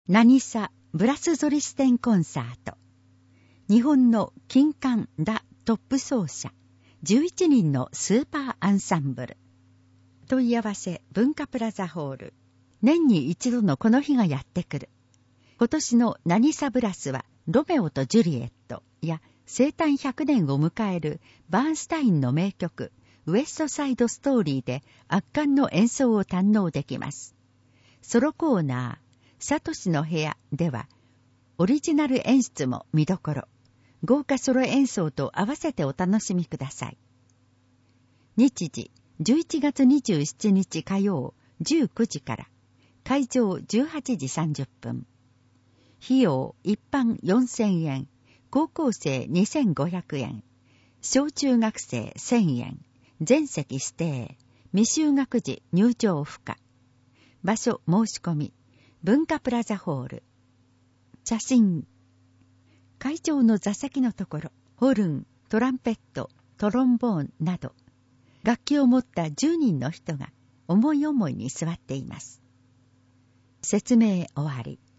渚ブラスゾリステンコンサート。日本の金管ラトップ奏者11人のスーパーアンサンブル。問い合わせ文化プラザホール。年に一度のこの日がやってくる。今年の渚ブラスはロメオとジュリエットや生誕100年を迎えるバーンスタインの名曲ウエストサイドストーリーで圧巻の演奏を堪能できます。ソロコーナーサトシの部屋ではオリジナル演出も見どころ。豪華ソロ演奏と合わせてお楽しみください。日時11月27日火曜19時から会場18時30分。費用一般4000円、高校生2500円、小中学生1000円、全席指定、未就学児入場不可。場所申し込み文化プラザホール。写真。会場の座席のところ、ホルン、トランペット、トロンボーンなど、楽器を持った10人の人が思い思いに座っています。説明終わり。